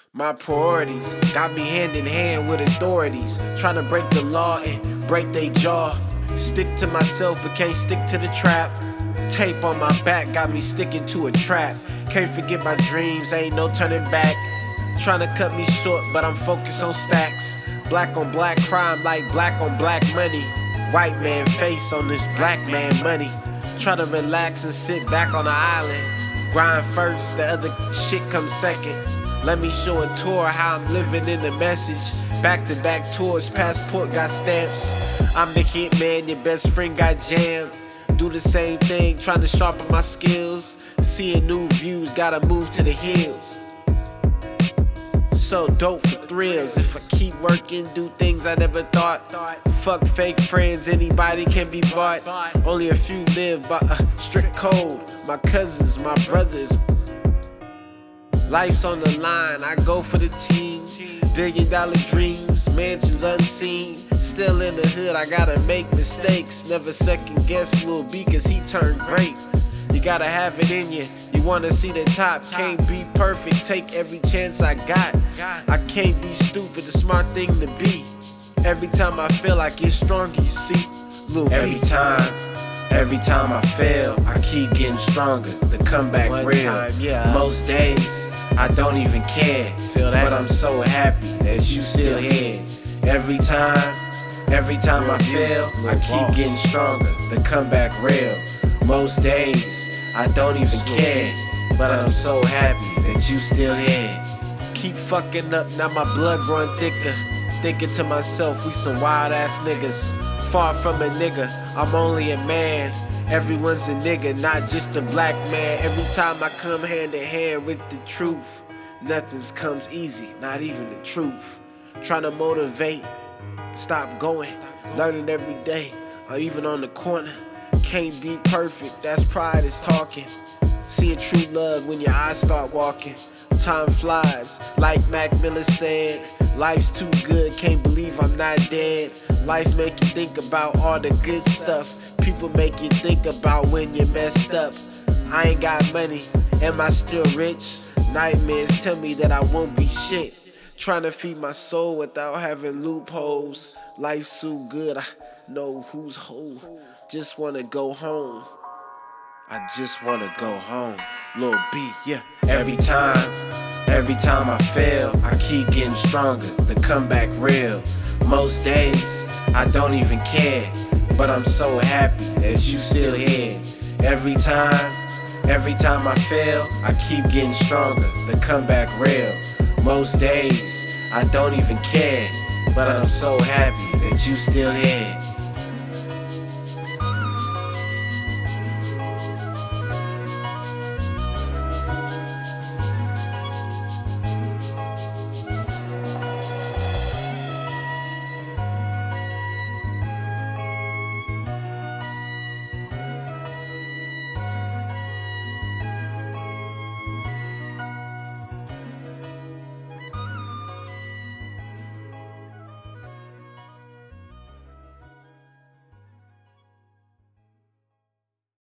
My priorities got me hand in hand with authorities, trying to break the law and break they jaw. Stick to myself but can't stick to the trap. Tape on my back got me sticking to a trap. Can't forget my dreams, ain't no turning back. Trying to cut me short but I'm focused on stacks. Black on black crime like black on black money. White man face on this black man money. Try to relax and sit back on the island. Grind first, the other shit comes second. Let me show a tour how I'm living in the message. Back-to-back tours, passport got stamps. I'm the hit man, your best friend got jammed. Do the same thing, trying to sharpen my skills. Seeing new views, gotta move to the hills. So dope for thrills. If I keep working, do things I never thought. Fuck fake friends, anybody can be bought. Only a few live by a strict code. My cousins, my brothers. Life's on the line, I go for the team. $1 billion dreams, mansions unseen. Still in the hood, I gotta make mistakes. Never second guess Lil B cause he turned great. You gotta have it in you, you wanna see the top. Can't be perfect, take every chance I got. I can't be stupid, the smart thing to be. Every time I feel I get stronger, you see. Lil Every time I fail, I keep getting stronger. The comeback real. Most days, I don't even care. But I'm so happy that you still here. Every time I fail, I keep getting stronger. The comeback real. Most days, I don't even care. But I'm so happy that you still here. Keep fucking up, now my blood growing thicker. Thinking to myself, we some wild ass niggas. Far from a nigga, I'm only a man. Everyone's a nigga, not just a black man. Every time I come hand in hand with the truth, nothing comes easy, not even the truth. Trying to motivate, stop going, learning every day, or even on the corner. Can't be perfect, that's pride is talking. Seeing true love when your eyes start walking. Time flies, like Mac Miller said. Life's too good, can't believe I'm not dead. Life make you think about all the good stuff. People make you think about when you messed up. I ain't got money, am I still rich? Nightmares tell me that I won't be shit. Trying to feed my soul without having loopholes. Life's too good, I know who's who. Just wanna go home. I just wanna go home. Lil B, yeah. Every time I fail, I keep getting stronger. The comeback real. Most days, I don't even care. But I'm so happy that you still here. Every time I fail, I keep getting stronger. The comeback real. Most days, I don't even care. But I'm so happy that you still here.